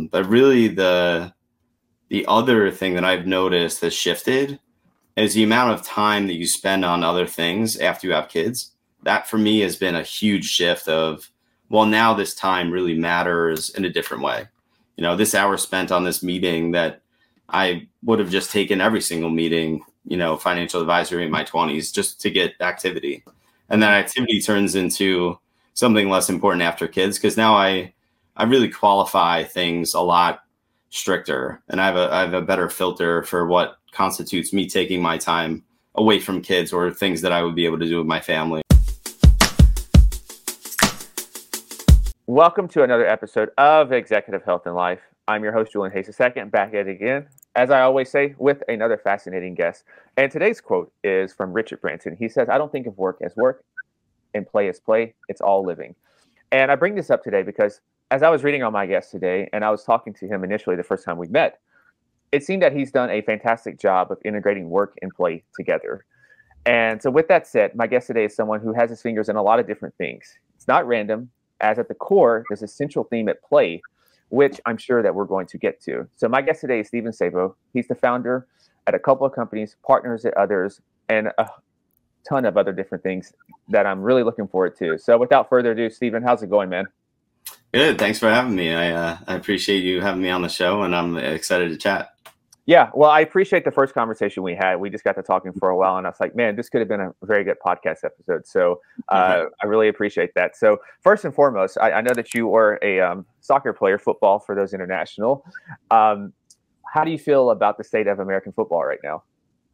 But really the other thing that I've noticed has shifted is the amount of time that you spend on other things after you have kids. That for me has been a huge shift of, well, now this time really matters in a different way. You know, this hour spent on this meeting that I would have just taken every single meeting, you know, financial advisory in my 20s just to get activity. And that activity turns into something less important after kids, because now I really qualify things a lot stricter, and I have a better filter for what constitutes me taking my time away from kids or things that I would be able to do with my family. Welcome to another episode of Executive Health and Life. I'm your host, Julian Hayes II, back at it again, as I always say, with another fascinating guest. And today's quote is from Richard Branson. He says, "I don't think of work as work and play as play. It's all living." And I bring this up today because as I was reading on my guest today, and I was talking to him initially the first time we met, it seemed that he's done a fantastic job of integrating work and play together. And so with that said, my guest today is someone who has his fingers in a lot of different things. It's not random, as at the core, there's a central theme at play, which I'm sure that we're going to get to. So my guest today is Steven Sabo. He's the founder at a couple of companies, partners at others, and a ton of other different things that I'm really looking forward to. So without further ado, Steven, how's it going, man? Good. Thanks for having me. I appreciate you having me on the show, and I'm excited to chat. Yeah, well, I appreciate the first conversation we had. We just got to talking for a while, and I was like, man, this could have been a very good podcast episode. So I really appreciate that. So first and foremost, I know that you are a soccer player, football for those international. How do you feel about the state of American football right now?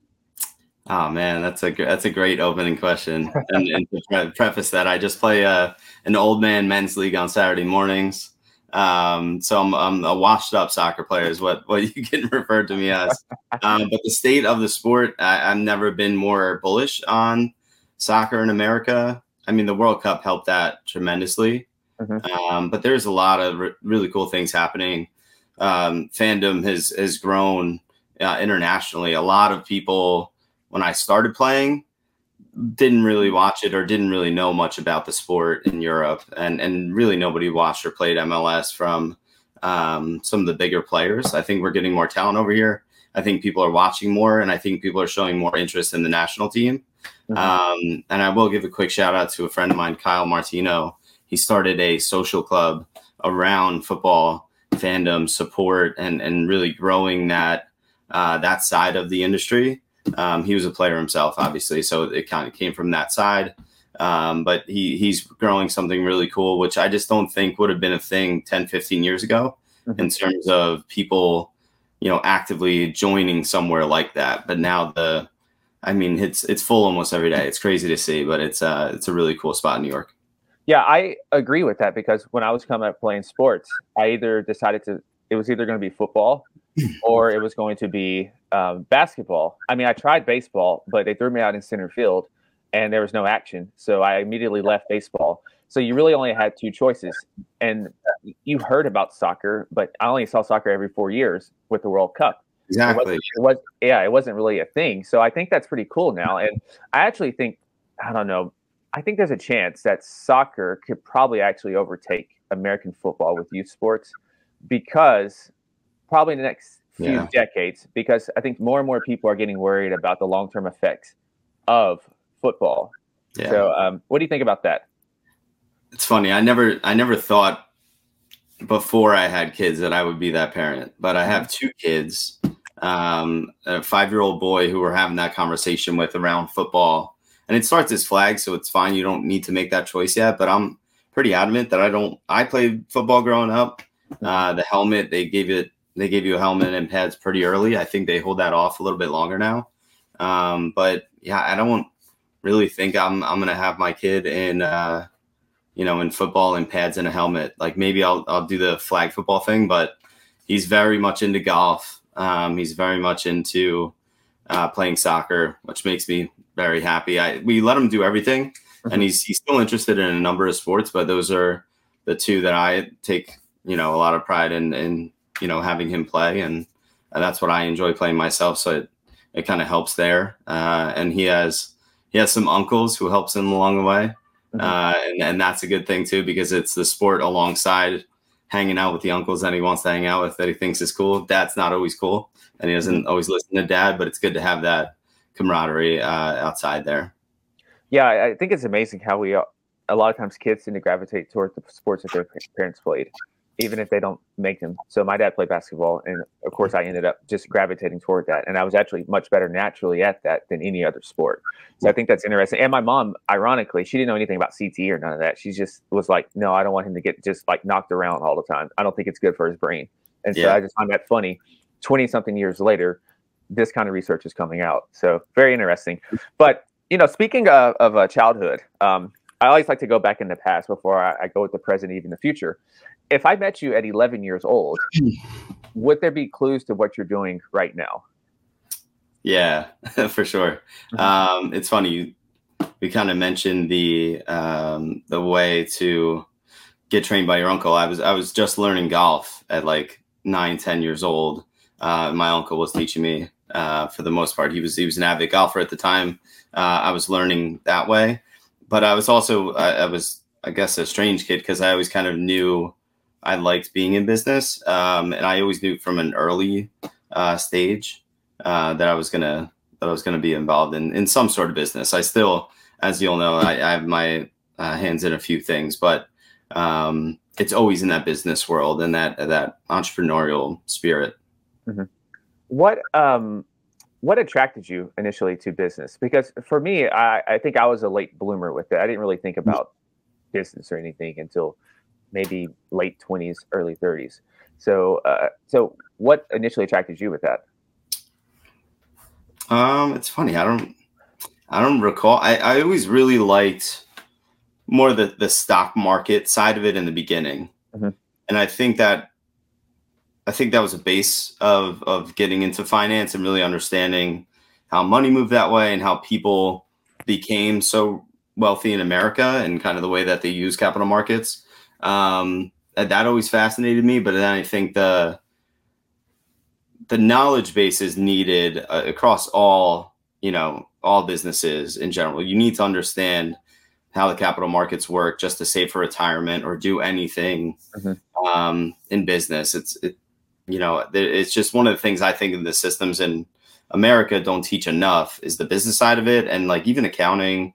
Oh man, that's a great opening question. And to preface that, I just play an old man men's league on Saturday mornings. So I'm a washed up soccer player is what you can refer to me as. But the state of the sport, I've never been more bullish on soccer in America. I mean, the World Cup helped that tremendously. Mm-hmm. But there's a lot of really cool things happening. Fandom has grown internationally. A lot of people, when I started playing, didn't really watch it or didn't really know much about the sport in Europe, and really nobody watched or played MLS from some of the bigger players. I think we're getting more talent over here. I think people are watching more, and I think people are showing more interest in the national team. Mm-hmm. And I will give a quick shout out to a friend of mine, Kyle Martino. He started a social club around football fandom support and really growing that side of the industry. He was a player himself, obviously, so it kind of came from that side. But he's growing something really cool, which I just don't think would have been a thing 10, 15 years ago mm-hmm. in terms of people, you know, actively joining somewhere like that. But now it's full almost every day. It's crazy to see, but it's a really cool spot in New York. Yeah, I agree with that, because when I was coming up playing sports, I either decided it was either going to be football or it was going to be basketball. I mean, I tried baseball, but they threw me out in center field and there was no action. So I immediately left baseball. So you really only had two choices. And you heard about soccer, but I only saw soccer every 4 years with the World Cup. Exactly. It wasn't really a thing. So I think that's pretty cool now. And I actually think, I think there's a chance that soccer could probably actually overtake American football with youth sports, because probably in the next few decades, because I think more and more people are getting worried about the long-term effects of football. Yeah. So what do you think about that? It's funny. I never thought before I had kids that I would be that parent, but I have two kids, a 5-year-old boy who we're having that conversation with around football, and it starts as flag. So it's fine. You don't need to make that choice yet, but I'm pretty adamant that I played football growing up. The helmet, they gave you a helmet and pads pretty early. I think they hold that off a little bit longer now. But yeah, I don't really think I'm going to have my kid in football and pads and a helmet. Like maybe I'll do the flag football thing, but he's very much into golf. He's very much into playing soccer, which makes me very happy. We let him do everything, and he's still interested in a number of sports, but those are the two that I take, a lot of pride in having him play. And that's what I enjoy playing myself. So it kind of helps there. And he has some uncles who helps him along the way. And that's a good thing too, because it's the sport alongside hanging out with the uncles that he wants to hang out with that he thinks is cool. Dad's not always cool, and he doesn't always listen to dad, but it's good to have that camaraderie outside there. Yeah, I think it's amazing how a lot of times kids tend to gravitate toward the sports that their parents played, even if they don't make them. So my dad played basketball, and of course I ended up just gravitating toward that. And I was actually much better naturally at that than any other sport. So I think that's interesting. And my mom, ironically, she didn't know anything about CTE or none of that. She just was like, no, I don't want him to get just like knocked around all the time. I don't think it's good for his brain. And so I just find that funny. 20 something years later, this kind of research is coming out. So very interesting. But, speaking of childhood, I always like to go back in the past before I go with the present, even the future. If I met you at 11 years old, would there be clues to what you're doing right now? Yeah, for sure. It's funny. We kind of mentioned the way to get trained by your uncle. I was just learning golf at like 9-10 years old. My uncle was teaching me for the most part. He was an avid golfer at the time. I was learning that way. But I was also, I guess, a strange kid because I always kind of knew I liked being in business. And I always knew from an early stage that I was gonna be involved in some sort of business. I still, as you'll know, I have my hands in a few things, but it's always in that business world and that entrepreneurial spirit. Mm-hmm. What attracted you initially to business? Because for me, I think I was a late bloomer with it. I didn't really think about business or anything until maybe late 20s, early 30s. So what initially attracted you with that? It's funny. I don't recall. I always really liked more the stock market side of it in the beginning. Mm-hmm. And I think that was a base of getting into finance and really understanding how money moved that way and how people became so wealthy in America and kind of the way that they use capital markets. That always fascinated me. But then I think the knowledge base is needed across all businesses in general. You need to understand how the capital markets work just to save for retirement or do anything in business. It's just one of the things I think in the systems in America don't teach enough is the business side of it. And like even accounting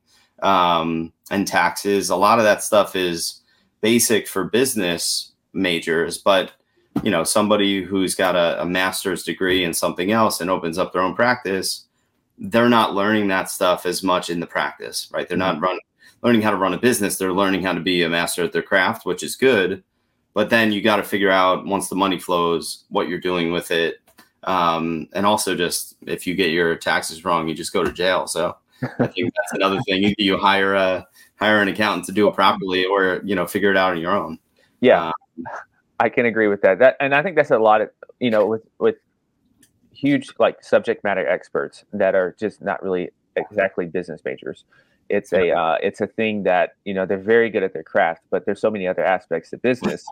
and taxes, a lot of that stuff is basic for business majors, but somebody who's got a master's degree in something else and opens up their own practice, they're not learning that stuff as much in the practice, right? They're not learning how to run a business. They're learning how to be a master at their craft, which is good. But then you got to figure out once the money flows, what you're doing with it. And also just if you get your taxes wrong, you just go to jail. So I think that's another thing. You hire an accountant to do it properly or, figure it out on your own. Yeah, I can agree with that. And I think that's a lot of, with huge like subject matter experts that are just not really exactly business majors. It's a thing that, they're very good at their craft, but there's so many other aspects of business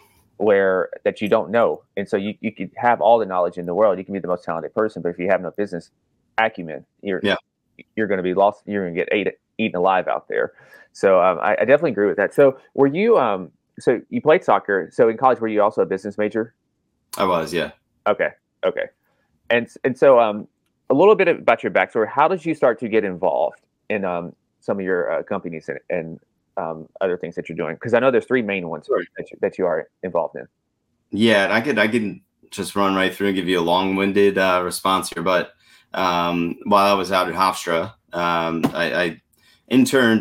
that you don't know. And so you could have all the knowledge in the world. You can be the most talented person, but if you have no business acumen, you're going to be lost. You're going to get eaten alive out there. So I definitely agree with that. So were you, so you played soccer. So in college, were you also a business major? I was, yeah. Okay. And so a little bit about your backstory. How did you start to get involved in some of your companies and other things that you're doing? Because I know there's three main ones that you are involved in. Yeah, and I could just run right through and give you a long-winded response here. But while I was out at Hofstra, I interned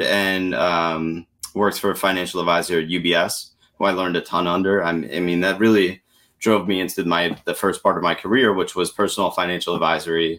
and worked for a financial advisor at UBS, who I learned a ton under. I mean, that really drove me into the first part of my career, which was personal financial advisory.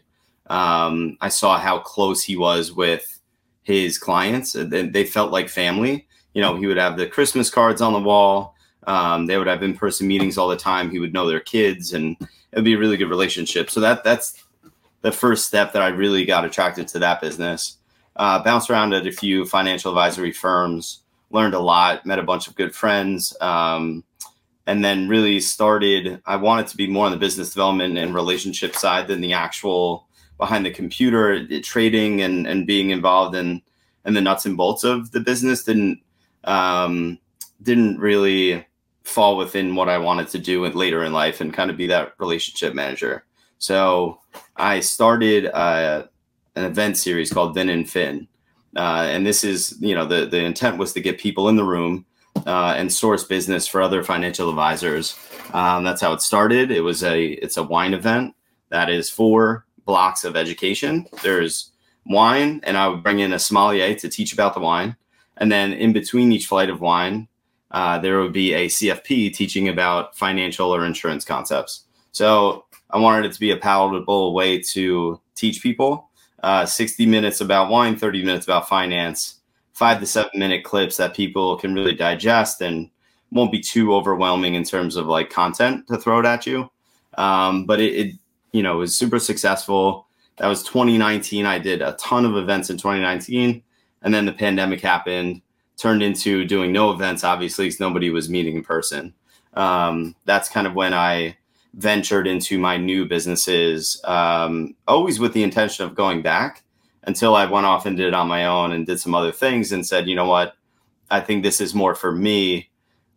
I saw how close he was with his clients. They felt like family. He would have the Christmas cards on the wall. They would have in-person meetings all the time. He would know their kids, and it would be a really good relationship. So that's the first step that I really got attracted to that business. Bounced around at a few financial advisory firms, learned a lot, met a bunch of good friends, and then really I wanted to be more on the business development and relationship side than the actual behind the computer trading and being involved in the nuts and bolts of the business didn't really fall within what I wanted to do later in life and kind of be that relationship manager. So I started an event series called Vin and Fin. And this is, the intent was to get people in the room and source business for other financial advisors. That's how it started. It's a wine event that is 4 blocks of education. There's wine, and I would bring in a sommelier to teach about the wine. And then in between each flight of wine, there would be a CFP teaching about financial or insurance concepts. So I wanted it to be a palatable way to teach people. 60 minutes about wine, 30 minutes about finance, 5 to 7 minute clips that people can really digest and won't be too overwhelming in terms of like content to throw it at you. But it was super successful. That was 2019. I did a ton of events in 2019, and then the pandemic happened, turned into doing no events, obviously, because nobody was meeting in person. That's kind of when I ventured into my new businesses, always with the intention of going back, until I went off and did it on my own and did some other things and said, you know what, I think this is more for me.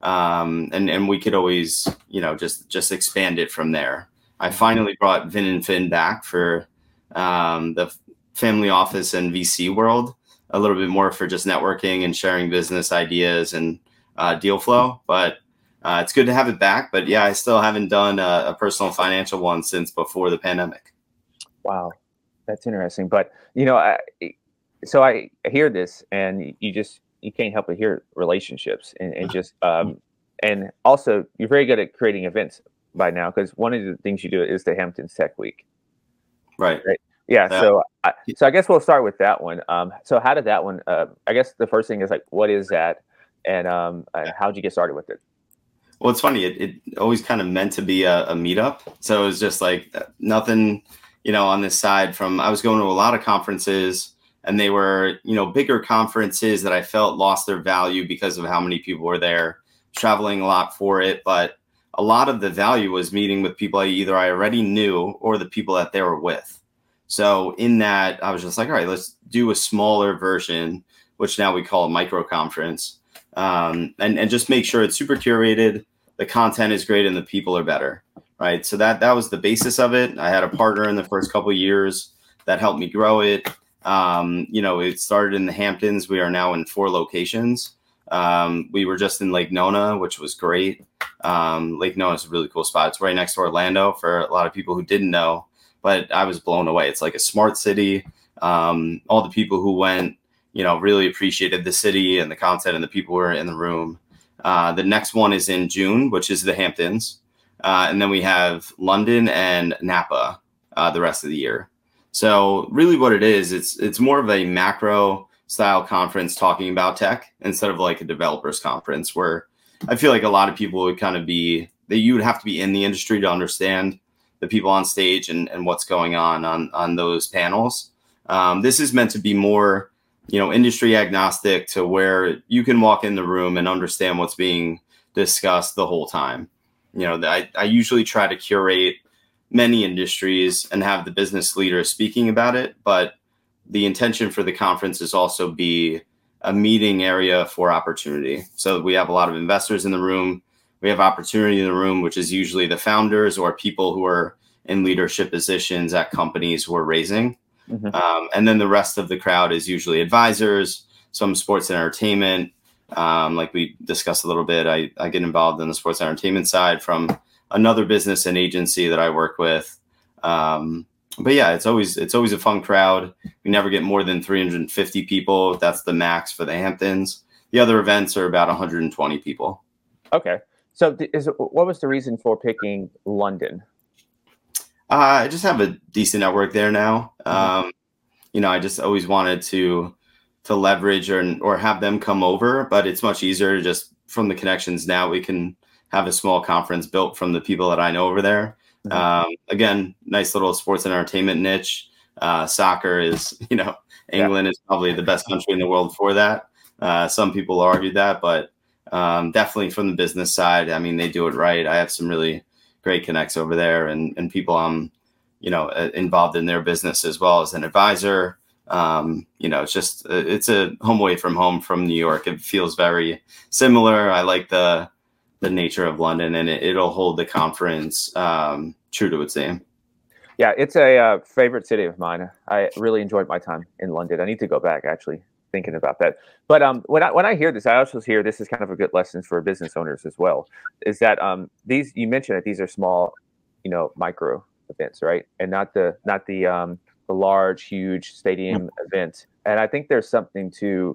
And we could always, just expand it from there. I finally brought Vin and Fin back for the family office and VC world, a little bit more for just networking and sharing business ideas and deal flow. But it's good to have it back. But yeah, I still haven't done a personal financial one since before the pandemic. Wow, that's interesting. But, so I hear this, and you can't help but hear relationships and just and also you're very good at creating events by now, because one of the things you do is the Hamptons Tech Week. Right. Yeah. So I guess we'll start with that one. So how did that one? I guess the first thing is like, what is that, and how did you get started with it? Well, it's funny. It always kind of meant to be a meetup. So it was just like nothing, on this side from, I was going to a lot of conferences, and they were, bigger conferences that I felt lost their value because of how many people were there, traveling a lot for it. But a lot of the value was meeting with people I already knew or the people that they were with. So in that, I was just like, all right, let's do a smaller version, which now we call a micro conference, and just make sure it's super curated, the content is great, and the people are better, right? So that was the basis of it. I had a partner in the first couple of years that helped me grow it. It started in the Hamptons. We are now in 4 locations. We were just in Lake Nona, which was great. Lake Nona is a really cool spot. It's right next to Orlando for a lot of people who didn't know, but I was blown away. It's like a smart city. All the people who went, really appreciated the city and the content and the people who were in the room. The next one is in June, which is the Hamptons. And then we have London and Napa the rest of the year. So really what it is, it's more of a macro style conference talking about tech instead of like a developers conference, where I feel like a lot of people would kind of be that you would have to be in the industry to understand the people on stage and what's going on those panels. This is meant to be more, industry agnostic, to where you can walk in the room and understand what's being discussed the whole time. I usually try to curate many industries and have the business leaders speaking about it, but the intention for the conference is also be a meeting area for opportunity. So we have a lot of investors in the room. We have opportunity in the room, which is usually the founders or people who are in leadership positions at companies who are raising. Mm-hmm. And then the rest of the crowd is usually advisors, some sports and entertainment. Like we discussed a little bit, I get involved in the sports and entertainment side from another business and agency that I work with. But yeah, it's always a fun crowd. We never get more than 350 people. That's the max for the Hamptons. The other events are about 120 people. Okay. So what was the reason for picking London? I just have a decent network there now. I just always wanted to leverage or have them come over, but it's much easier just from the connections now. We can have a small conference built from the people that I know over there. Again, nice little sports and entertainment niche. Soccer is, England is probably the best country in the world for that. Some people argue that, but definitely from the business side, I mean, they do it right. I have some really great connects over there and people I'm, involved in their business as well as an advisor. It's a home away from home from New York. It feels very similar. I like the the nature of London, and it'll hold the conference true to its name. Yeah, it's a favorite city of mine. I really enjoyed my time in London. I need to go back, actually, thinking about that. But when I hear this, I also hear this is kind of a good lesson for business owners as well. Is that these, you mentioned that these are small, micro events, right? And not the large, huge stadium event. And I think there's something to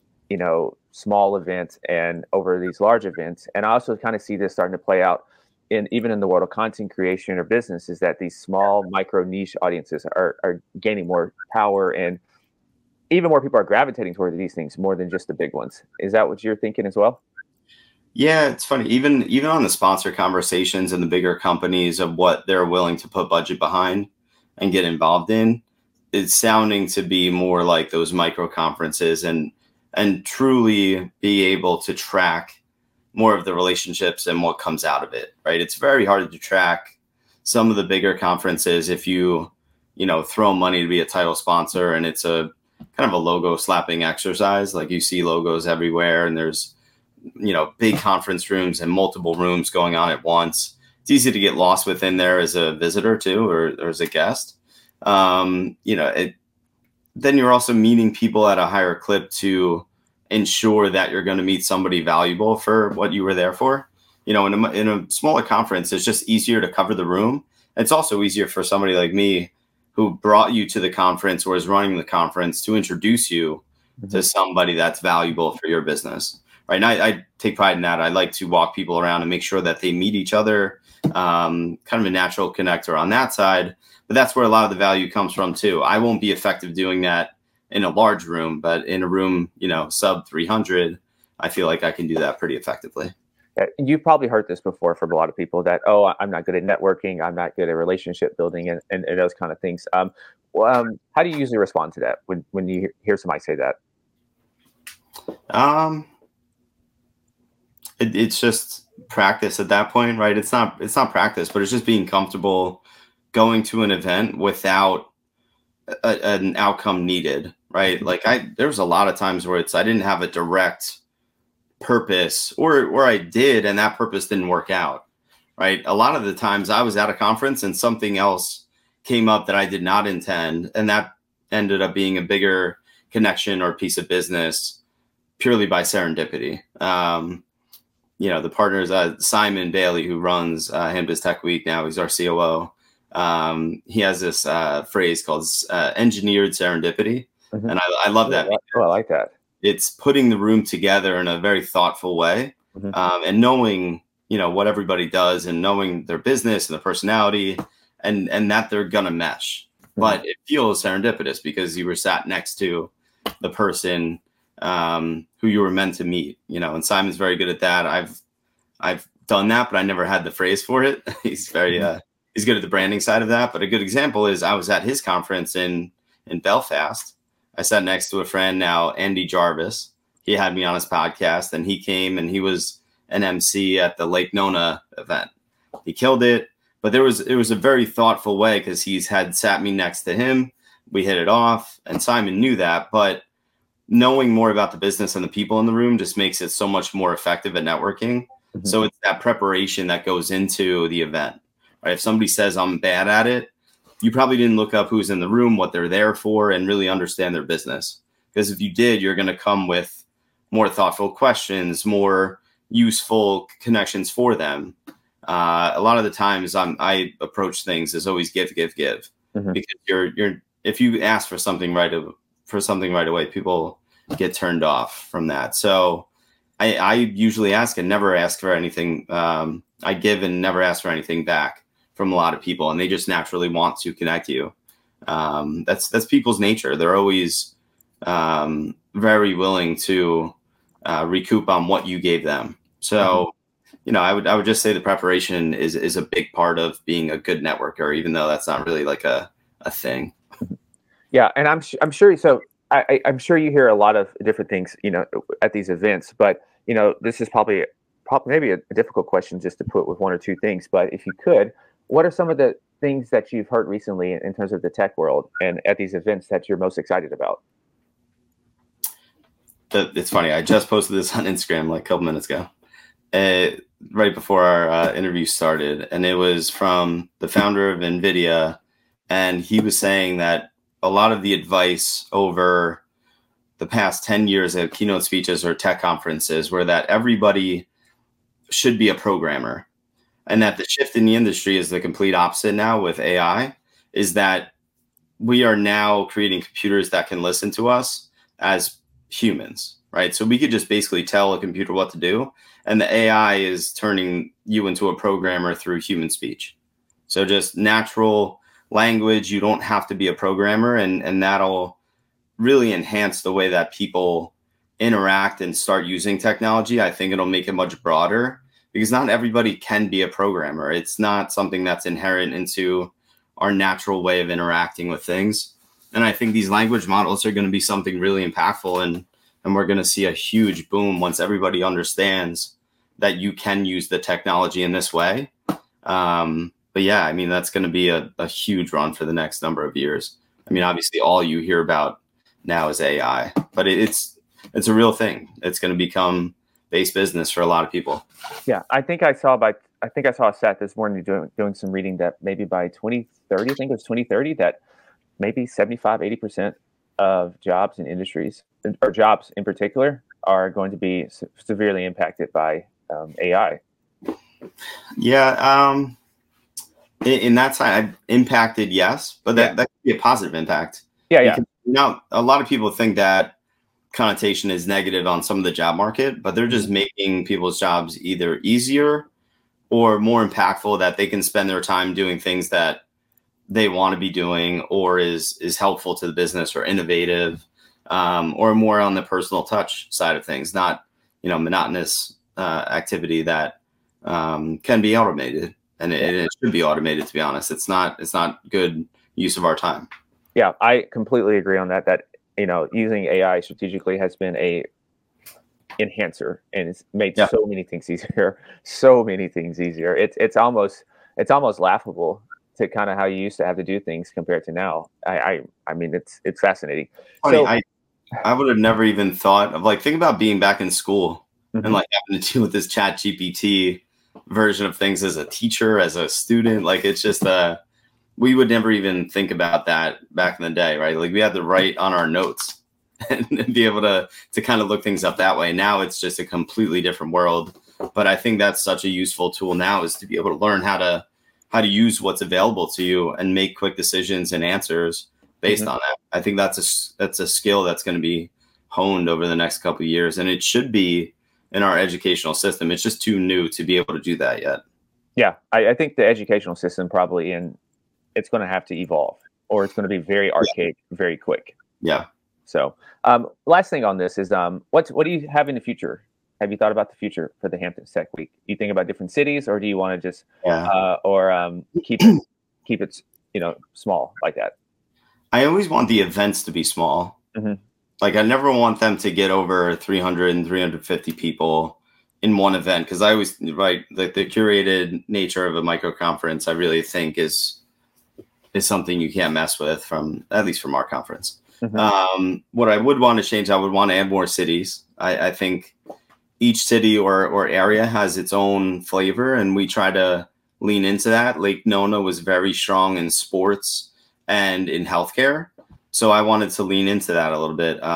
small events and over these large events. And I also kind of see this starting to play out even in the world of content creation or business, is that these small micro niche audiences are gaining more power, and even more people are gravitating toward these things more than just the big ones. Is that what you're thinking as well? Yeah, it's funny. Even on the sponsor conversations and the bigger companies of what they're willing to put budget behind and get involved in, it's sounding to be more like those micro conferences and truly be able to track more of the relationships and what comes out of it, right? It's very hard to track some of the bigger conferences if you throw money to be a title sponsor and it's a kind of a logo slapping exercise. Like, you see logos everywhere and there's, big conference rooms and multiple rooms going on at once. It's easy to get lost within there as a visitor too, or as a guest. Then you're also meeting people at a higher clip to ensure that you're going to meet somebody valuable for what you were there for. In a smaller conference, it's just easier to cover the room. It's also easier for somebody like me who brought you to the conference or is running the conference to introduce you to somebody that's valuable for your business. Right. And I take pride in that. I like to walk people around and make sure that they meet each other, kind of a natural connector on that side. But that's where a lot of the value comes from too. I won't be effective doing that in a large room, but in a room, sub 300, I feel like I can do that pretty effectively. You've probably heard this before from a lot of people that, oh, I'm not good at networking, I'm not good at relationship building, and those kind of things. How do you usually respond to that when you hear somebody say that? It's just practice at that point, right? It's not practice, but it's just being comfortable going to an event without an outcome needed, right? Like, there's a lot of times where I didn't have a direct purpose, or I did, and that purpose didn't work out, right? A lot of the times I was at a conference and something else came up that I did not intend, and that ended up being a bigger connection or piece of business purely by serendipity. The partners, Simon Bailey, who runs Hambiz Tech Week now, he's our COO. He has this phrase called engineered serendipity. And I love that. Oh, I like that. It's putting the room together in a very thoughtful way, and knowing, what everybody does and knowing their business and their personality and that they're going to mesh. But it feels serendipitous because you were sat next to the person who you were meant to meet, and Simon's very good at that. I've done that, but I never had the phrase for it. He's very, he's good at the branding side of that. But a good example is I was at his conference in Belfast. I sat next to a friend now, Andy Jarvis. He had me on his podcast, and he came and he was an MC at the Lake Nona event. He killed it, but it was a very thoughtful way because he's had sat me next to him. We hit it off, and Simon knew that. But knowing more about the business and the people in the room just makes it so much more effective at networking. So it's that preparation that goes into the event. Right? If somebody says I'm bad at it, you probably didn't look up who's in the room, what they're there for, and really understand their business. Because if you did, you're going to come with more thoughtful questions, more useful connections for them. A lot of the times I approach things as always give, because if you ask for something right away, people get turned off from that. So I usually ask and never ask for anything. I give and never ask for anything back from a lot of people, and they just naturally want to connect you. That's people's nature. They're always very willing to recoup on what you gave them. So, I would just say the preparation is a big part of being a good networker, even though that's not really like a thing. Yeah, and I'm sure. So I'm sure you hear a lot of different things, at these events. But this is probably maybe a difficult question just to put with one or two things. But if you could, what are some of the things that you've heard recently in terms of the tech world and at these events that you're most excited about? It's funny. I just posted this on Instagram like a couple minutes ago. right before our interview started, and it was from the founder of NVIDIA, and he was saying that a lot of the advice over the past 10 years at keynote speeches or tech conferences were that everybody should be a programmer, and that the shift in the industry is the complete opposite now with AI, is that we are now creating computers that can listen to us as humans, right? So we could just basically tell a computer what to do, and the AI is turning you into a programmer through human speech. So just natural language, you don't have to be a programmer, and that'll really enhance the way that people interact and start using technology. I think it'll make it much broader because not everybody can be a programmer. It's not something that's inherent into our natural way of interacting with things. And I think these language models are going to be something really impactful, and we're going to see a huge boom once everybody understands that you can use the technology in this way. But yeah, I mean, that's going to be a huge run for the next number of years. I mean, obviously all you hear about now is AI, but it's a real thing. It's going to become base business for a lot of people. Yeah, I think I saw a stat this morning doing some reading that maybe by 2030, I think it was 2030, that maybe 75-80% of jobs in industries, or jobs in particular, are going to be severely impacted by AI. Yeah, in that side, impacted, yes, but that could be a positive impact. Yeah. Now, a lot of people think that connotation is negative on some of the job market, but they're just making people's jobs either easier or more impactful, that they can spend their time doing things that they want to be doing, or is helpful to the business, or innovative, or more on the personal touch side of things, not, monotonous activity that can be automated, and it should be automated. To be honest, it's not good use of our time. Yeah, I completely agree on that. That, using AI strategically has been a enhancer, and it's made so many things easier. It's almost laughable to kind of how you used to have to do things compared to now. I mean, it's fascinating. Funny, so I would have never even thought of, like, think about being back in school and like having to deal with this Chat GPT version of things as a teacher, as a student. Like, it's just we would never even think about that back in the day, right? Like, we had to write on our notes and be able to kind of look things up that way. Now it's just a completely different world. But I think that's such a useful tool now, is to be able to learn how to use what's available to you and make quick decisions and answers based on that. I think that's a skill that's going to be honed over the next couple of years, and it should be in our educational system. It's just too new to be able to do that yet. Yeah, I think the educational system probably it's going to have to evolve, or it's going to be very archaic, very quick. Yeah. So, last thing on this is, what do you have in the future? Have you thought about the future for the Hamptons Tech Week? Do you think about different cities, or do you want to just, keep it, small like that? I always want the events to be small. Like, I never want them to get over 300 and 350 people in one event, because I always, the curated nature of a micro conference, I really think is something you can't mess with, at least from our conference. What I would want to change, I would want to add more cities. I think each city or area has its own flavor, and we try to lean into that. Lake Nona was very strong in sports and in healthcare, so I wanted to lean into that a little bit.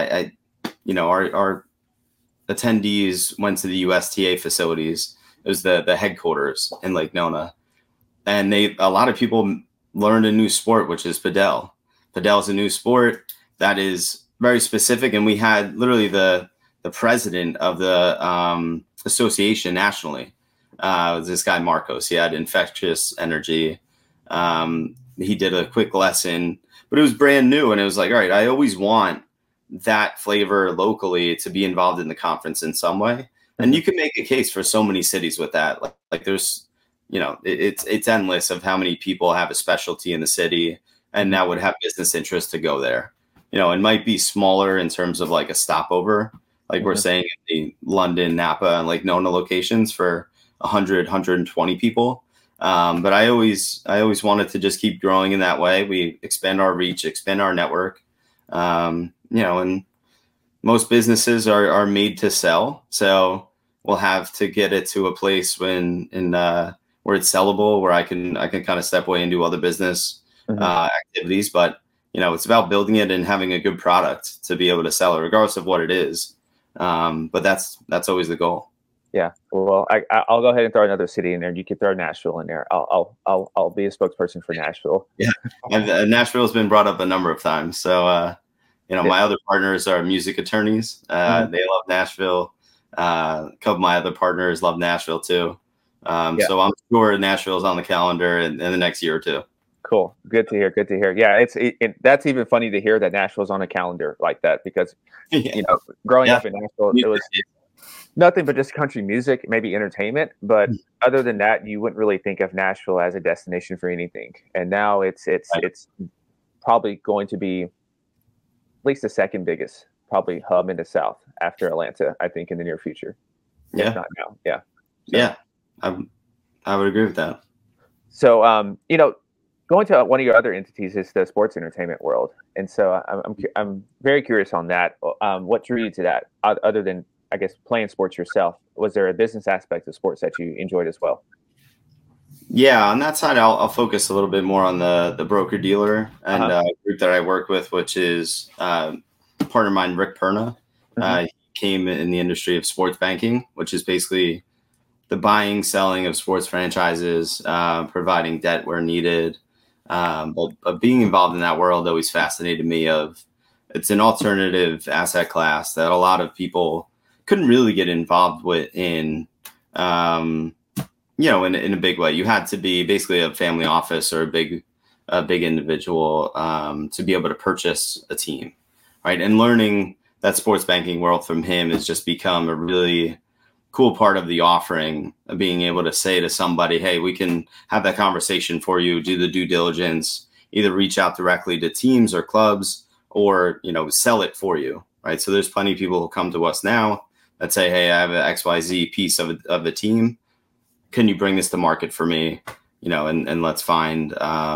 Our attendees went to the USTA facilities. It was the headquarters in Lake Nona, and a lot of people learned a new sport, which is padel. Padel is a new sport that is very specific, and we had literally the president of the association nationally. This guy Marcos, he had infectious energy. He did a quick lesson, but it was brand new, and it was like, all right, I always want that flavor locally to be involved in the conference in some way. And you can make a case for so many cities with that. Like there's, it's endless of how many people have a specialty in the city and that would have business interest to go there. It might be smaller in terms of like a stopover, like we're saying in the London, Napa, and Lake Nona locations for 100, 120 people. But I always wanted to just keep growing in that way. We expand our reach, expand our network, and most businesses are made to sell. So will have to get it to a place where it's sellable, where I can kind of step away and do other business activities. But it's about building it and having a good product to be able to sell it, regardless of what it is. But that's always the goal. Yeah. Well, I'll go ahead and throw another city in there. You can throw Nashville in there. I'll be a spokesperson for Nashville. Yeah. Nashville has been brought up a number of times. So, my other partners are music attorneys. They love Nashville. A couple of my other partners love Nashville too. So I'm sure Nashville is on the calendar in the next year or two. Cool. Good to hear. Yeah, that's even funny to hear that Nashville's on a calendar like that, because growing up in Nashville, it was nothing but just country music, maybe entertainment. But other than that, you wouldn't really think of Nashville as a destination for anything. And now it's probably going to be at least the second biggest probably hub in the South after Atlanta, I think, in the near future. Yeah. If not now. Yeah. So. Yeah. I would agree with that. So, going to one of your other entities is the sports entertainment world. And so I'm very curious on that. What drew you to that other than, I guess, playing sports yourself? Was there a business aspect of sports that you enjoyed as well? Yeah, on that side, I'll focus a little bit more on the broker dealer and group that I work with, which is a partner of mine, Rick Perna. He came in the industry of sports banking, which is basically the buying, selling of sports franchises, providing debt where needed. But being involved in that world always fascinated me. It's an alternative asset class that a lot of people couldn't really get involved with in a big way. You had to be basically a family office or a big individual to be able to purchase a team, right? And learning that sports banking world from him has just become a really cool part of the offering, of being able to say to somebody, hey, we can have that conversation for you, do the due diligence, either reach out directly to teams or clubs, or sell it for you, right? So there's plenty of people who come to us now that say, hey, I have an XYZ piece of a team. Can you bring this to market for me? And let's find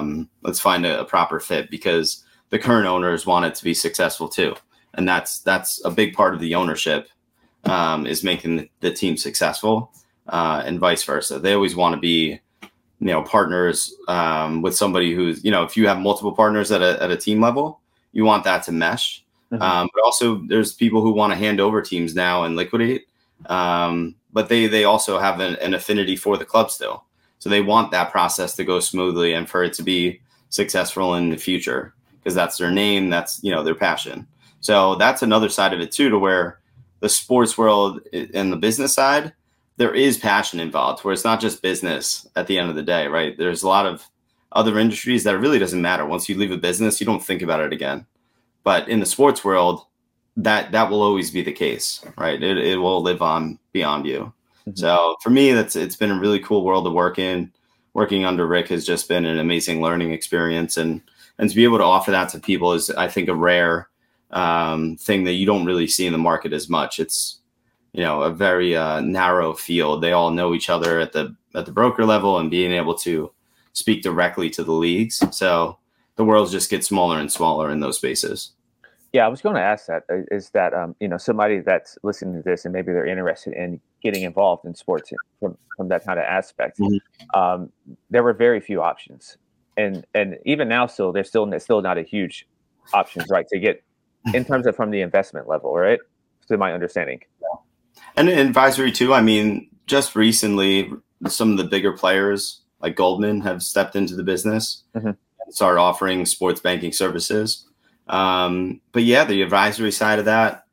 a proper fit, because the current owners want it to be successful too. And that's a big part of the ownership, is making the team successful, and vice versa. They always want to be, partners with somebody who's, if you have multiple partners at a team level, you want that to mesh. But also there's people who want to hand over teams now and liquidate. But they also have an affinity for the club still. So they want that process to go smoothly and for it to be successful in the future, because that's their name, that's, their passion. So that's another side of it too, to where the sports world and the business side, there is passion involved, where it's not just business at the end of the day, right? There's a lot of other industries that it really doesn't matter. Once you leave a business, you don't think about it again. But in the sports world, that will always be the case, right? It will live on beyond you. So for me, it's been a really cool world to work in. Working under Rick has just been an amazing learning experience, and to be able to offer that to people is, I think, a rare thing that you don't really see in the market as much. It's a very narrow field. They all know each other at the broker level, and being able to speak directly to the leagues. So the world just gets smaller and smaller in those spaces. Yeah, I was going to ask that. Is that somebody that's listening to this and maybe they're interested in getting involved in sports from that kind of aspect? There were very few options, and even now, there's still not a huge options, right, to get in terms of from the investment level, right? To my understanding. And advisory too. I mean, just recently, some of the bigger players like Goldman have stepped into the business and started offering sports banking services. But yeah, the advisory side of that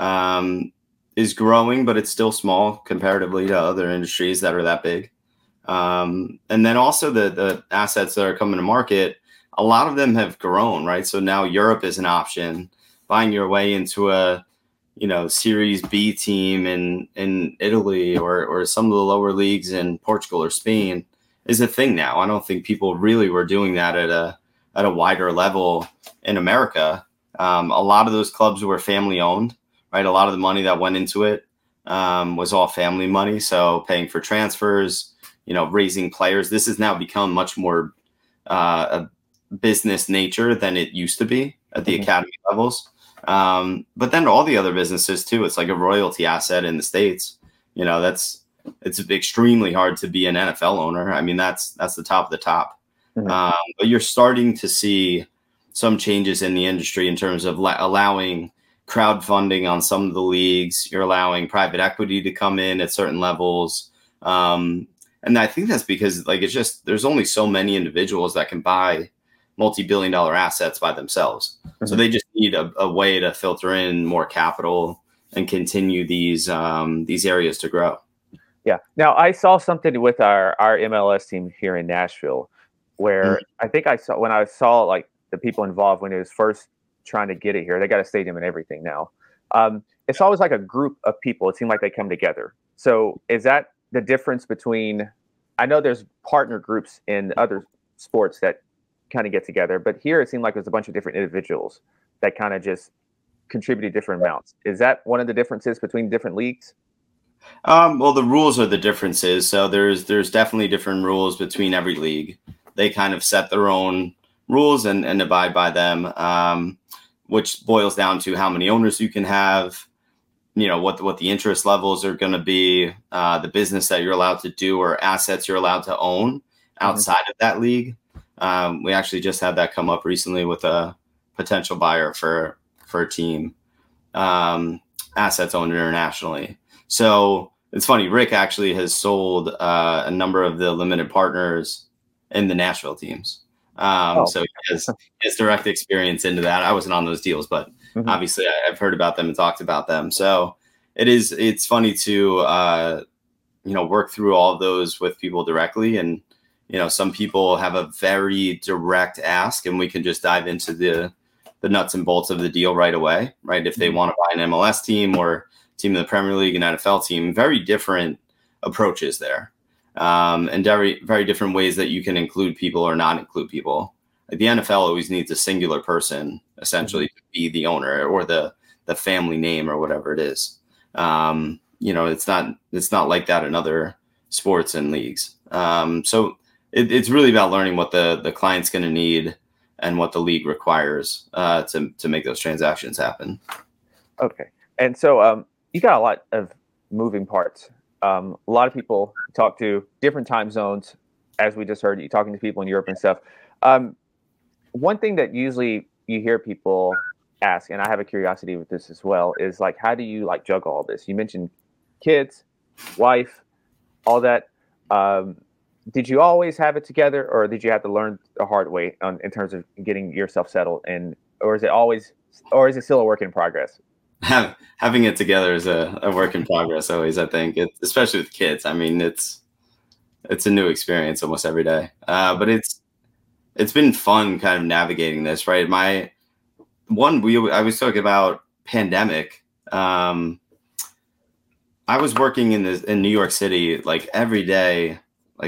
is growing, but it's still small comparatively to other industries that are that big. And then also the assets that are coming to market, a lot of them have grown, right? So now Europe is an option. Buying your way into a Series B team in Italy or some of the lower leagues in Portugal or Spain is a thing now. I don't think people really were doing that at a wider level in America. A lot of those clubs were family owned, right? A lot of the money that went into it was all family money. So paying for transfers, raising players. This has now become much more a business nature than it used to be at the academy levels. But then all the other businesses too, it's like a royalty asset in the States. it's extremely hard to be an NFL owner. I mean, that's the top of the top. Mhm. But you're starting to see some changes in the industry in terms of allowing crowdfunding on some of the leagues. You're allowing private equity to come in at certain levels. And I think that's because there's only so many individuals that can buy multi-billion-dollar assets by themselves. So they just need a way to filter in more capital and continue these areas to grow. Yeah. Now I saw something with our MLS team here in Nashville, where I think I saw like the people involved when it was first trying to get it here. They got a stadium and everything now. It's always like a group of people. It seemed like they come together. So is that the difference between? I know there's partner groups in other sports that kind of get together, but here it seemed like there's a bunch of different individuals that kind of just contributed different amounts. Is that one of the differences between different leagues? Well, the rules are the differences. So there's definitely different rules between every league. They kind of set their own rules and abide by them, which boils down to how many owners you can have, what the interest levels are going to be, the business that you're allowed to do or assets you're allowed to own outside of that league. We actually just had that come up recently with a potential buyer for a team, assets owned internationally. So it's funny, Rick actually has sold a number of the limited partners in the Nashville teams. So he has direct experience into that. I wasn't on those deals, but obviously I've heard about them and talked about them. So it's funny to, work through all of those with people directly. And, some people have a very direct ask and we can just dive into the nuts and bolts of the deal right away, right? If they want to buy an MLS team or team in the Premier League, an NFL team, very different approaches there. And very, very different ways that you can include people or not include people. Like the NFL always needs a singular person, essentially, to be the owner or the family name or whatever it is. It's not like that in other sports and leagues. So it's really about learning what the client's going to need and what the league requires to make those transactions happen. Okay. And so you got a lot of moving parts. A lot of people talk to different time zones, as we just heard you talking to people in Europe and stuff. One thing that usually you hear people ask, and I have a curiosity with this as well, is like, how do you like juggle all this? You mentioned kids, wife, all that. Did you always have it together, or did you have to learn the hard way in terms of getting yourself settled? Or is it still a work in progress? Having it together is a work in progress always, I think, especially with kids. I mean, it's a new experience almost every day. But it's been fun kind of navigating this, right? I was talking about pandemic. I was working in New York City like every day,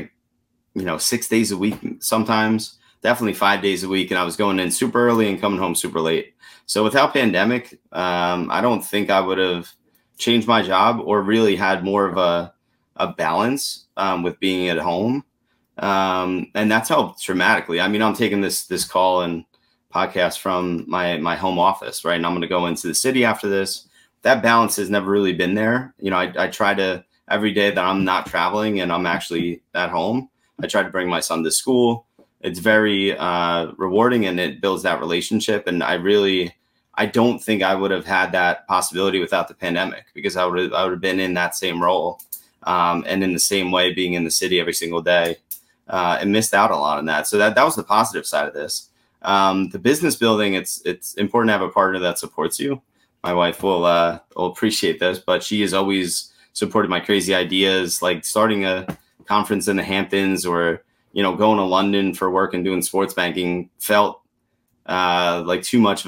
6 days a week, sometimes definitely 5 days a week. And I was going in super early and coming home super late. So without pandemic, I don't think I would have changed my job or really had more of a balance with being at home. And that's helped dramatically. I mean, I'm taking this call and podcast from my home office, right? And I'm going to go into the city after this. That balance has never really been there. I try to, every day that I'm not traveling and I'm actually at home, I try to bring my son to school. It's very rewarding and it builds that relationship. And I don't think I would have had that possibility without the pandemic, because I would have been in that same role and in the same way being in the city every single day and missed out a lot on that. So that was the positive side of this. The business building, it's important to have a partner that supports you. My wife will appreciate this, but she has always supported my crazy ideas, like starting a conference in the Hamptons or, going to London for work and doing sports banking felt like too much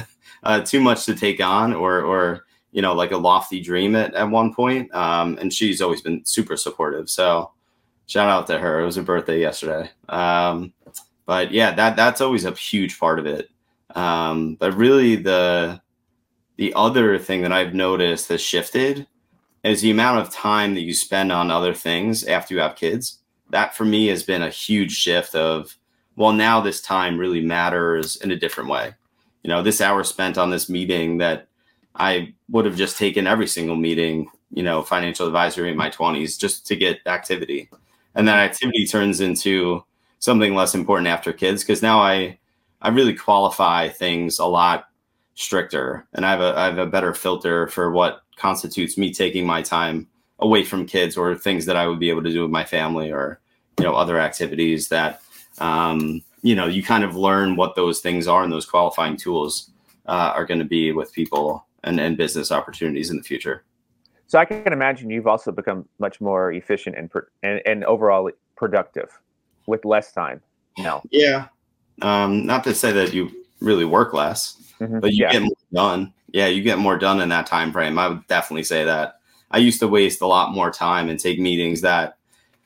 to take on or like a lofty dream at one point. And she's always been super supportive. So shout out to her. It was her birthday yesterday. But yeah, that's always a huge part of it. But really the other thing that I've noticed has shifted is the amount of time that you spend on other things after you have kids. That for me has been a huge shift of, well, now this time really matters in a different way. This hour spent on this meeting that I would have just taken every single meeting, financial advisory in my 20s just to get activity. And that activity turns into something less important after kids, because now I really qualify things a lot stricter, and I have a better filter for what constitutes me taking my time away from kids or things that I would be able to do with my family, or other activities that you kind of learn what those things are, and those qualifying tools are going to be with people and business opportunities in the future. So I can imagine you've also become much more efficient and overall productive with less time now. Yeah. Not to say that you really work less, but you get more done. Yeah, you get more done in that time frame. I would definitely say that. I used to waste a lot more time and take meetings that,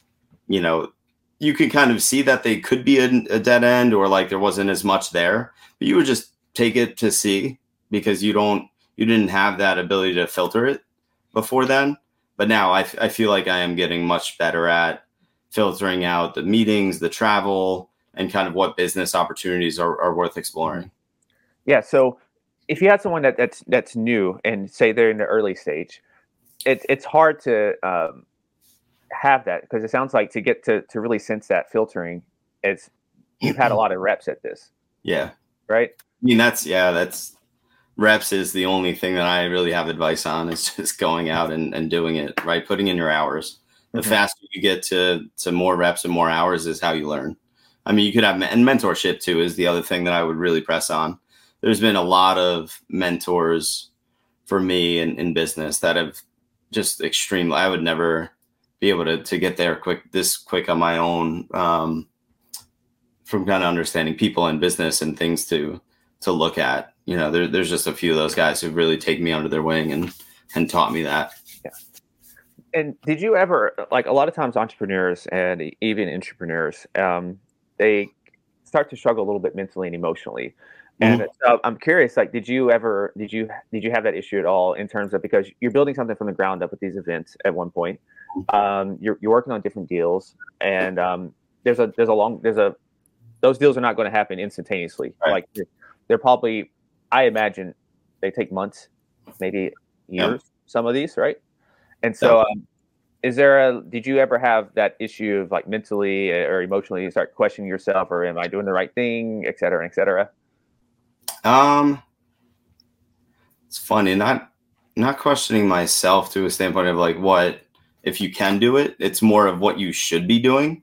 you could kind of see that they could be a dead end, or like there wasn't as much there, but you would just take it to see, because you didn't have that ability to filter it before then. But now I feel like I am getting much better at filtering out the meetings, the travel, and kind of what business opportunities are worth exploring. Yeah. So if you had someone that's new and say they're in the early stage, it's hard to have that, because it sounds like to get to really sense that filtering, you've had a lot of reps at this. Yeah. Right. I mean, that's reps is the only thing that I really have advice on, is just going out and doing it, right? Putting in your hours. The faster you get to more reps and more hours is how you learn. I mean, you could have, and mentorship too is the other thing that I would really press on. There's been a lot of mentors for me in business that have just extremely, I would never be able to get there this quick on my own, from kind of understanding people and business and things to look at. There's just a few of those guys who really take me under their wing and taught me that. Yeah. And did you ever, like a lot of times entrepreneurs and even entrepreneurs, they start to struggle a little bit mentally and emotionally. And so I'm curious, like, did you have that issue at all, in terms of, because you're building something from the ground up with these events at one point, you're working on different deals, and those deals are not going to happen instantaneously. Right. Like they're probably, I imagine they take months, maybe years, some of these, right? And so did you ever have that issue of, like, mentally or emotionally, you start questioning yourself, or am I doing the right thing, et cetera, et cetera? It's funny, not questioning myself to a standpoint of like, what, if you can do it, it's more of what you should be doing,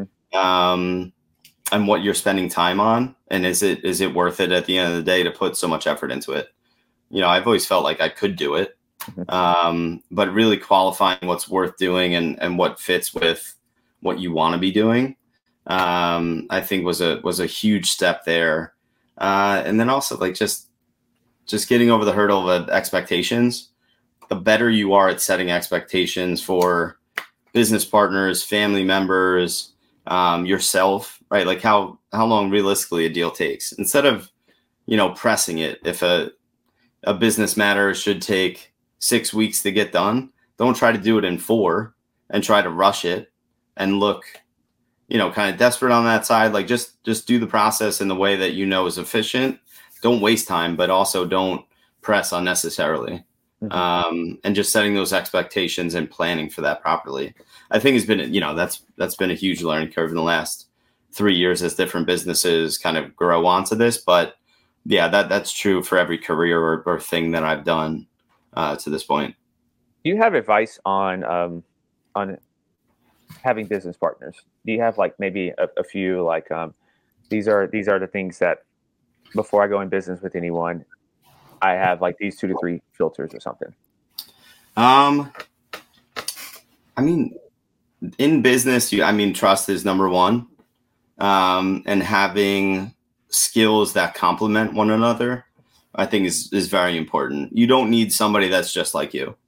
and what you're spending time on. And is it worth it at the end of the day to put so much effort into it? I've always felt like I could do it. But really qualifying what's worth doing and what fits with what you want to be doing, I think was a huge step there. And then also, like, just getting over the hurdle of expectations. The better you are at setting expectations for business partners, family members, yourself, right? Like how long realistically a deal takes, instead of, pressing it. If a business matter should take 6 weeks to get done, don't try to do it in 4 and try to rush it and look, kind of desperate on that side. Like just do the process in the way that is efficient. Don't waste time, but also don't press unnecessarily. And just setting those expectations and planning for that properly, I think has been, that's been a huge learning curve in the last 3 years as different businesses kind of grow onto this. But yeah, that's true for every career or thing that I've done to this point. Do you have advice on having business partners? Do you have, like, maybe a few, like, these are the things that before I go in business with anyone, I have, like, these 2 to 3 filters or something? I mean, in business, trust is number one, and having skills that complement one another, I think is very important. You don't need somebody that's just like you.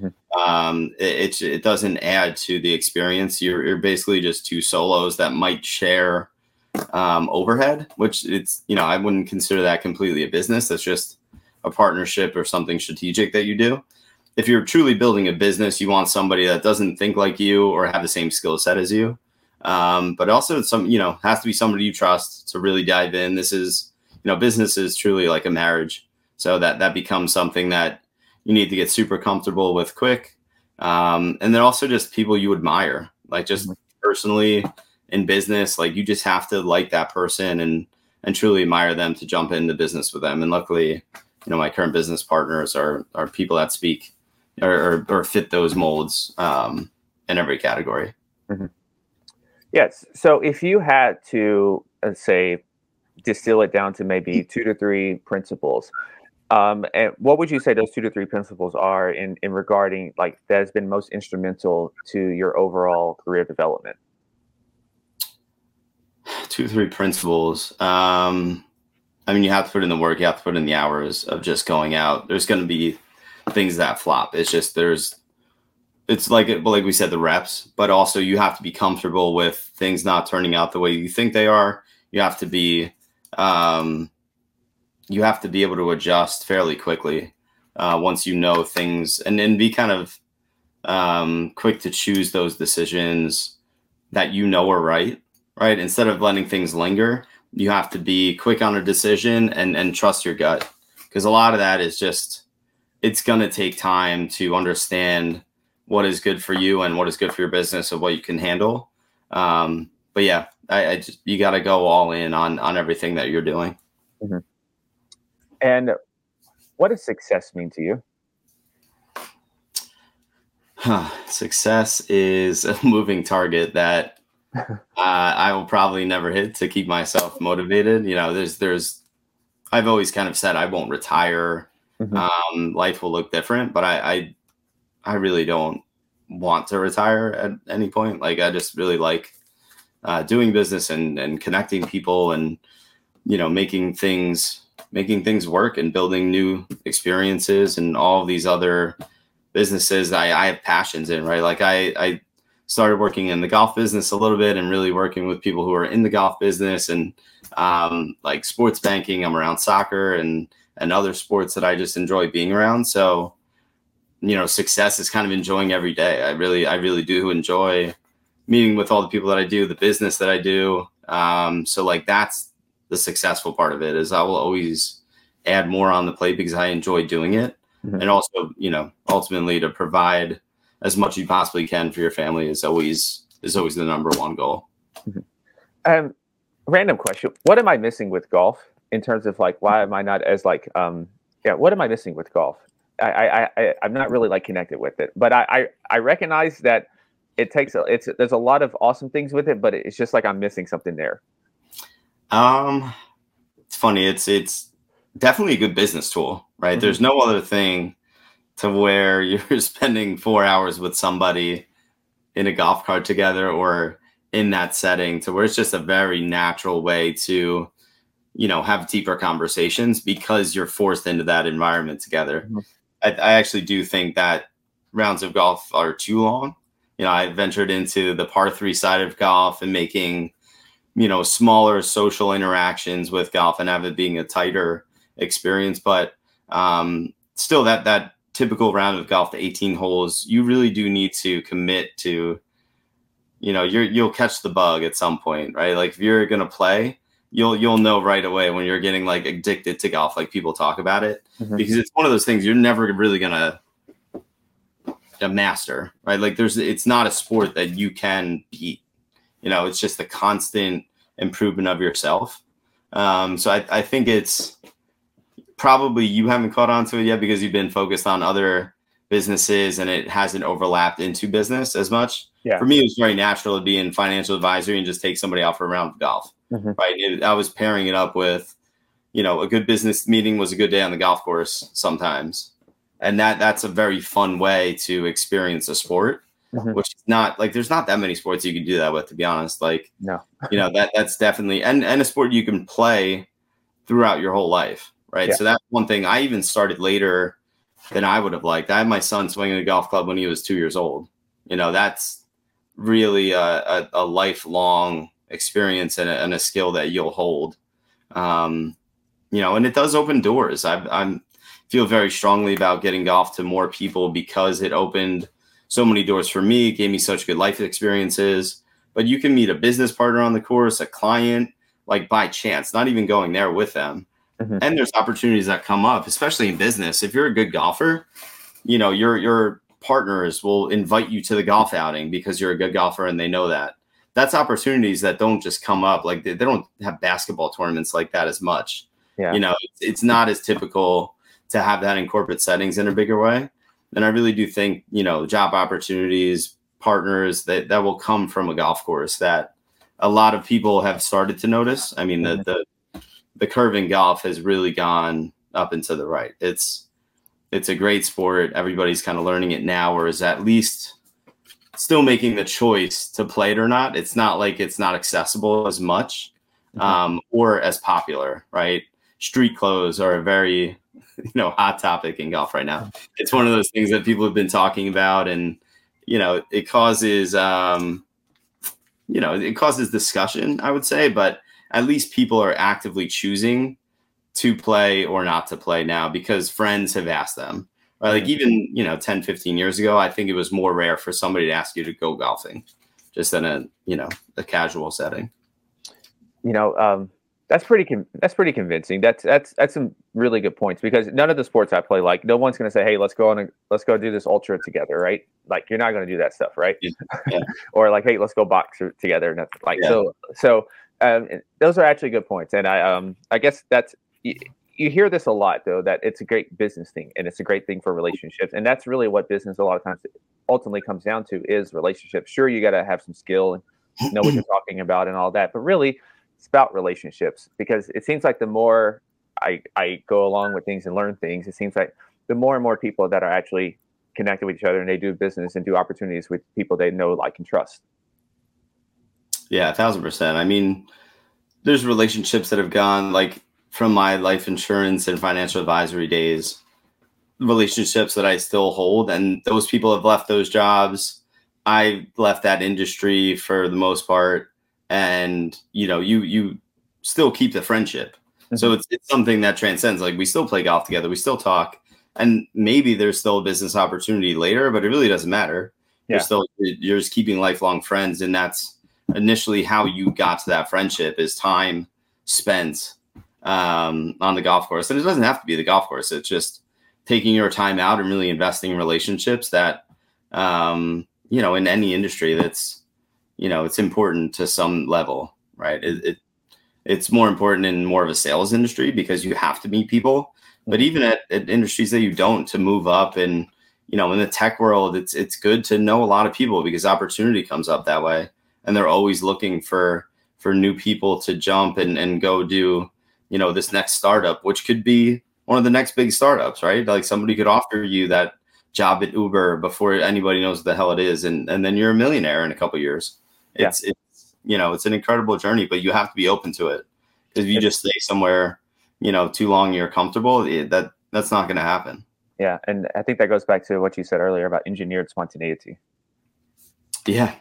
It doesn't add to the experience. You're basically just two solos that might share overhead, which I wouldn't consider that completely a business. That's just a partnership or something strategic that you do. If you're truly building a business, you want somebody that doesn't think like you or have the same skill set as you. But also has to be somebody you trust to really dive in. This is, business is truly like a marriage. So that becomes something that you need to get super comfortable with quick. And then also just people you admire, like just personally in business, like you just have to like that person and truly admire them to jump into business with them. And luckily, my current business partners are people that speak or fit those molds in every category. Mm-hmm. Yes. So if you had to, say, distill it down to maybe 2 to 3 principles, and what would you say those 2 to 3 principles are in regarding, like, that has been most instrumental to your overall career development? 2 to 3 principles. You have to put in the work, you have to put in the hours of just going out. There's going to be things that flop. It's just it's like we said, the reps, but also you have to be comfortable with things not turning out the way you think they are. You have to be able to adjust fairly quickly once you know things, and then be kind of quick to choose those decisions that are right, instead of letting things linger. You have to be quick on a decision and trust your gut, because a lot of that is just, it's going to take time to understand what is good for you and what is good for your business and what you can handle. But yeah, you got to go all in on everything that you're doing. Mm-hmm. And what does success mean to you? Success is a moving target that I will probably never hit to keep myself motivated. I've always kind of said I won't retire. Mm-hmm. Life will look different, but I really don't want to retire at any point. Like, I just really like doing business and connecting people and, making things work and building new experiences and all of these other businesses I have passions in, right? Like I started working in the golf business a little bit and really working with people who are in the golf business, and like sports banking. I'm around soccer and other sports that I just enjoy being around. So, success is kind of enjoying every day. I really do enjoy meeting with all the people that I do, the business that I do. So like, that's the successful part of it, is I will always add more on the plate because I enjoy doing it. Mm-hmm. And also, ultimately to provide as much as you possibly can for your family is always the number one goal. Mm-hmm. Random question. What am I missing with golf in terms of, like, why am I not as what am I missing with golf? I'm not really like connected with it, but I recognize that there's a lot of awesome things with it, but it's just like I'm missing something there. It's funny. It's definitely a good business tool, right? Mm-hmm. There's no other thing to where you're spending 4 hours with somebody in a golf cart together or in that setting, to where it's just a very natural way to, have deeper conversations because you're forced into that environment together. Mm-hmm. I actually do think that rounds of golf are too long. I ventured into the par 3 side of golf and making, smaller social interactions with golf and have it being a tighter experience. But still, that typical round of golf, the 18 holes, you really do need to commit to, you'll catch the bug at some point, right? Like, if you're going to play, you'll know right away when you're getting like addicted to golf, like people talk about it, mm-hmm. because it's one of those things you're never really going to master, right? Like, it's not a sport that you can beat, it's just a constant improvement of yourself. So I think it's probably you haven't caught on to it yet because you've been focused on other businesses and it hasn't overlapped into business as much. Yeah. For me, it was very natural to be in financial advisory and just take somebody out for a round of golf. Mm-hmm. Right. I was pairing it up with, a good business meeting was a good day on the golf course sometimes. And that's a very fun way to experience a sport, mm-hmm. which is not like, there's not that many sports you can do that with, to be honest. Like, no, that's definitely, and a sport you can play throughout your whole life. Right. Yeah. So that's one thing. I even started later than I would have liked. I had my son swinging a golf club when he was 2 years old. That's really a lifelong experience and a skill that you'll hold. And it does open doors. I feel very strongly about getting golf to more people because it opened so many doors for me. It gave me such good life experiences. But you can meet a business partner on the course, a client, like by chance, not even going there with them. Mm-hmm. And there's opportunities that come up, especially in business. If you're a good golfer, you're partners will invite you to the golf outing because you're a good golfer and they know that. That's opportunities that don't just come up. Like they don't have basketball tournaments like that as much. Yeah. You know, it's not as typical to have that in corporate settings in a bigger way. And I really do think, you know, job opportunities, partners that will come from a golf course that a lot of people have started to notice. I mean, the curve in golf has really gone up and to the right. It's a great sport. Everybody's kind of learning it now, or is at least still making the choice to play it or not. It's not like it's not accessible as much or as popular, right? Street clothes are a very, you know, hot topic in golf right now. It's one of those things that people have been talking about, and, you know, it causes, it causes discussion, I would say, but at least people are actively choosing to play or not to play now because friends have asked them. Right? Like even, you know, 10, 15 years ago, I think it was more rare for somebody to ask you to go golfing just in a, you know, a casual setting. You know, that's pretty convincing. That's some really good points, because none of the sports I play, like, no one's going to say, hey, let's go do this ultra together, right? Like, you're not going to do that stuff, right? Yeah. Or like, hey, let's go box together. Nothing like so. Those are actually good points, and I guess that's you hear this a lot, though, that it's a great business thing and it's a great thing for relationships, and that's really what business a lot of times ultimately comes down to, is relationships. Sure, you got to have some skill and know what you're talking about and all that, but really it's about relationships, because it seems like the more I go along with things and learn things, it seems like the more and more people that are actually connected with each other and they do business and do opportunities with people they know, like, and trust. Yeah, 1,000%. I mean, there's relationships that have gone, like, from my life insurance and financial advisory days, relationships that I still hold, and those people have left those jobs. I left that industry for the most part, and, you know, you still keep the friendship. Mm-hmm. So it's something that transcends. Like, we still play golf together, we still talk, and maybe there's still a business opportunity later, but it really doesn't matter. Yeah. You're just keeping lifelong friends, and that's initially how you got to that friendship, is time spent on the golf course. And it doesn't have to be the golf course. It's just taking your time out and really investing in relationships that, you know, in any industry that's, you know, it's important to some level, right? It's more important in more of a sales industry because you have to meet people, but even at industries that you don't, to move up. And, you know, in the tech world, it's good to know a lot of people because opportunity comes up that way. And they're always looking for new people to jump and go do, you know, this next startup, which could be one of the next big startups, right? Like, somebody could offer you that job at Uber before anybody knows what the hell it is. And then you're a millionaire in a couple of years. It's, you know, it's an incredible journey, but you have to be open to it, because if you just stay somewhere, you know, too long, you're comfortable, that's not going to happen. Yeah. And I think that goes back to what you said earlier about engineered spontaneity. Yeah.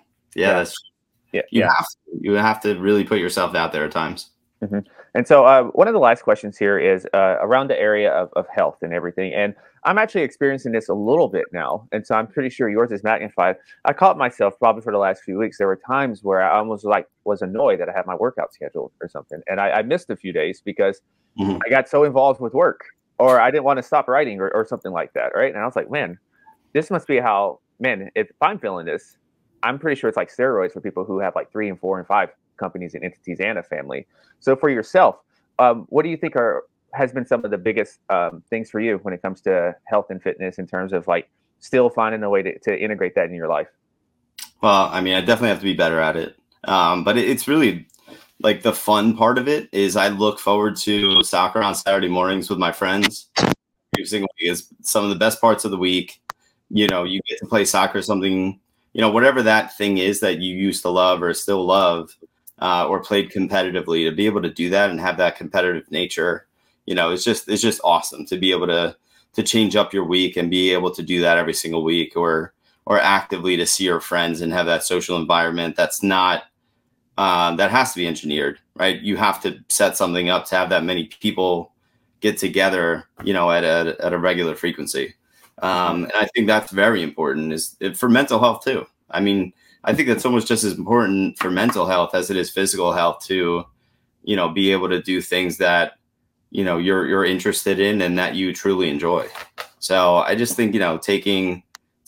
You have to really put yourself out there at times. Mm-hmm. And so one of the last questions here is around the area of health and everything. And I'm actually experiencing this a little bit now. And so I'm pretty sure yours is magnified. I caught myself probably for the last few weeks. There were times where I almost was annoyed that I had my workout scheduled or something. And I missed a few days because I got so involved with work, or I didn't want to stop writing or something like that. Right. And I was like, man, this must be how, if I'm feeling this, I'm pretty sure it's like steroids for people who have like 3 and 4 and 5 companies and entities and a family. So for yourself, what do you think has been some of the biggest things for you when it comes to health and fitness, in terms of like still finding a way to integrate that in your life? Well, I mean, I definitely have to be better at it. But it's really like the fun part of it is I look forward to soccer on Saturday mornings with my friends. Every single week is some of the best parts of the week. You know, you get to play soccer, something, you know, whatever that thing is that you used to love or still love, or played competitively, to be able to do that and have that competitive nature, you know, it's just awesome to be able to change up your week and be able to do that every single week, or actively to see your friends and have that social environment that's not, that has to be engineered, right? You have to set something up to have that many people get together, you know, at a regular frequency. And I think that's very important for mental health too. I mean, I think that's almost just as important for mental health as it is physical health to, you know, be able to do things that, you know, you're interested in and that you truly enjoy. So I just think, you know, taking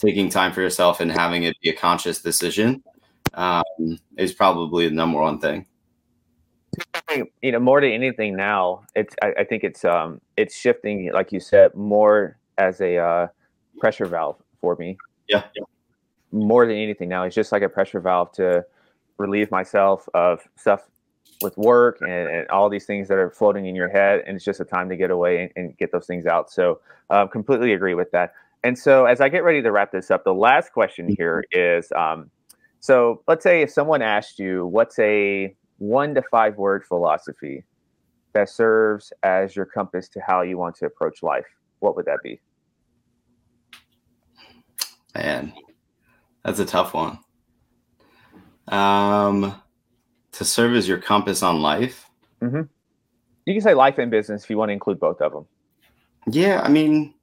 taking time for yourself and having it be a conscious decision is probably the number one thing. More than anything now, I think it's shifting, like you said, more as a pressure valve for me. Yeah. More than anything now, it's just like a pressure valve to relieve myself of stuff with work and all these things that are floating in your head, and it's just a time to get away and get those things out. So completely agree with that. And so as I get ready to wrap this up, the last question here is, so let's say if someone asked you, what's a 1 to 5 word philosophy that serves as your compass to how you want to approach life, what would that be? Man, that's a tough one. To serve as your compass on life. Mm-hmm. You can say life and business if you want to include both of them. Yeah, I mean,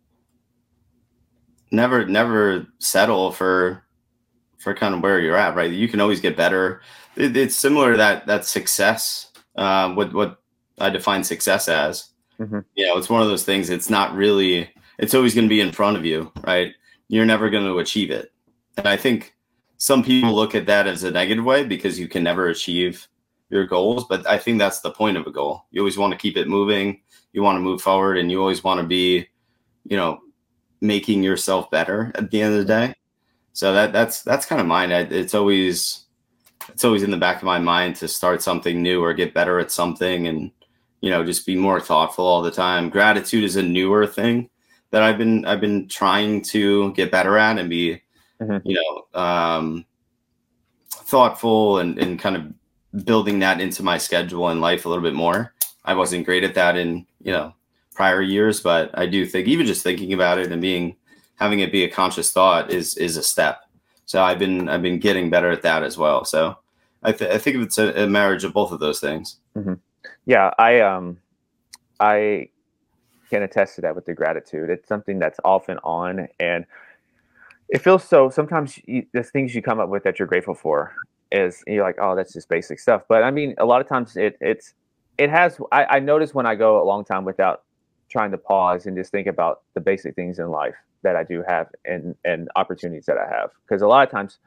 never settle for kind of where you're at, right? You can always get better. It's similar to that success. What I define success as. Mm-hmm. It's one of those things. It's not really. It's always going to be in front of you, right? You're never going to achieve it, and I think some people look at that as a negative way because you can never achieve your goals. But I think that's the point of a goal. You always want to keep it moving. You want to move forward, and you always want to be, making yourself better at the end of the day. So that's kind of mine. It's always in the back of my mind to start something new or get better at something, and just be more thoughtful all the time. Gratitude is a newer thing that I've been trying to get better at and be, mm-hmm. Thoughtful and kind of building that into my schedule and life a little bit more. I wasn't great at that in prior years, but I do think even just thinking about it and having it be a conscious thought is a step. So I've been getting better at that as well. So I think it's a marriage of both of those things. Mm-hmm. Yeah, I can attest to that with the gratitude. It's something that's often on, and it feels so. Sometimes the things you come up with that you're grateful for is you're like, oh, that's just basic stuff. But I mean, a lot of times it has. I notice when I go a long time without trying to pause and just think about the basic things in life that I do have and opportunities that I have. Because a lot of times,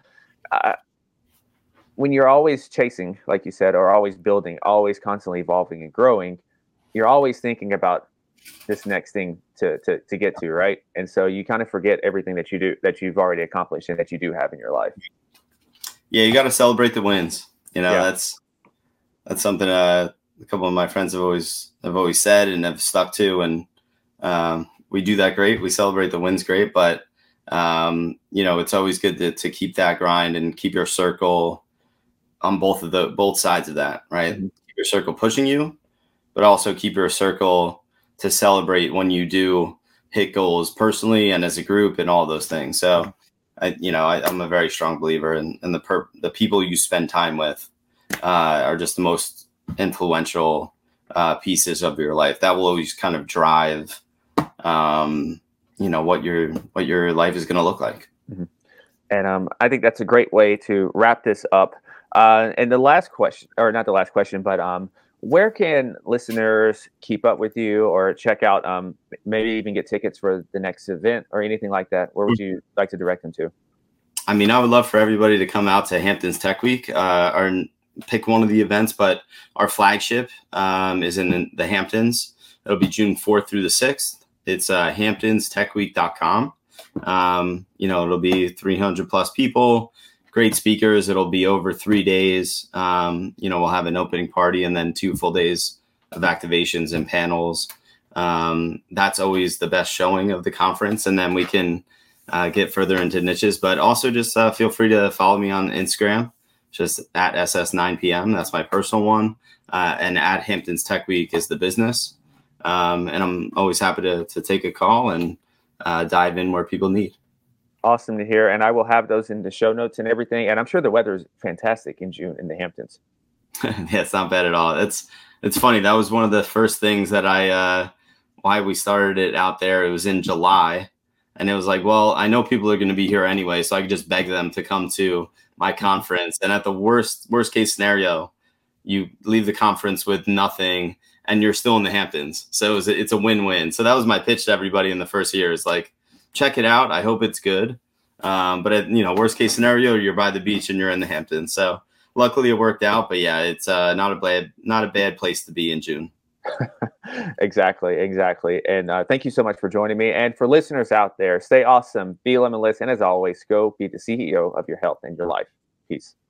when you're always chasing, like you said, or always building, always constantly evolving and growing, you're always thinking about this next thing to get to, right? And so you kind of forget everything that you do, that you've already accomplished and that you do have in your life. Yeah, you got to celebrate the wins. That's something a couple of my friends have always said and have stuck to, and we do that great. We celebrate the wins great, but it's always good to keep that grind and keep your circle on both sides of that, right? Mm-hmm. Keep your circle pushing you, but also keep your circle to celebrate when you do hit goals personally and as a group and all those things. So I'm a very strong believer in the people you spend time with are just the most influential pieces of your life. That will always kind of drive, what your life is going to look like. Mm-hmm. And I think that's a great way to wrap this up. And the last question, or not the last question, but where can listeners keep up with you or check out, maybe even get tickets for the next event or anything like that? Where would you like to direct them to? I mean, I would love for everybody to come out to Hamptons Tech Week or pick one of the events, but our flagship is in the Hamptons. It'll be June 4th through the 6th. It's hamptonstechweek.com. It'll be 300 plus people. Great speakers. It'll be over 3 days. We'll have an opening party and then 2 full days of activations and panels. That's always the best showing of the conference. And then we can get further into niches, but also just feel free to follow me on Instagram, just at SS9PM. That's my personal one. And at Hamptons Tech Week is the business. And I'm always happy to take a call and dive in where people need. Awesome to hear. And I will have those in the show notes and everything. And I'm sure the weather is fantastic in June in the Hamptons. Yeah, it's not bad at all. It's funny. That was one of the first things that why we started it out there. It was in July. And it was like, well, I know people are going to be here anyway, so I could just beg them to come to my conference. And at the worst case scenario, you leave the conference with nothing and you're still in the Hamptons. So it's a win-win. So that was my pitch to everybody in the first year. It's like, check it out. I hope it's good. But worst case scenario, you're by the beach and you're in the Hamptons. So luckily it worked out. But yeah, it's not a bad place to be in June. Exactly. And thank you so much for joining me. And for listeners out there, stay awesome, be limitless, and as always, go be the CEO of your health and your life. Peace.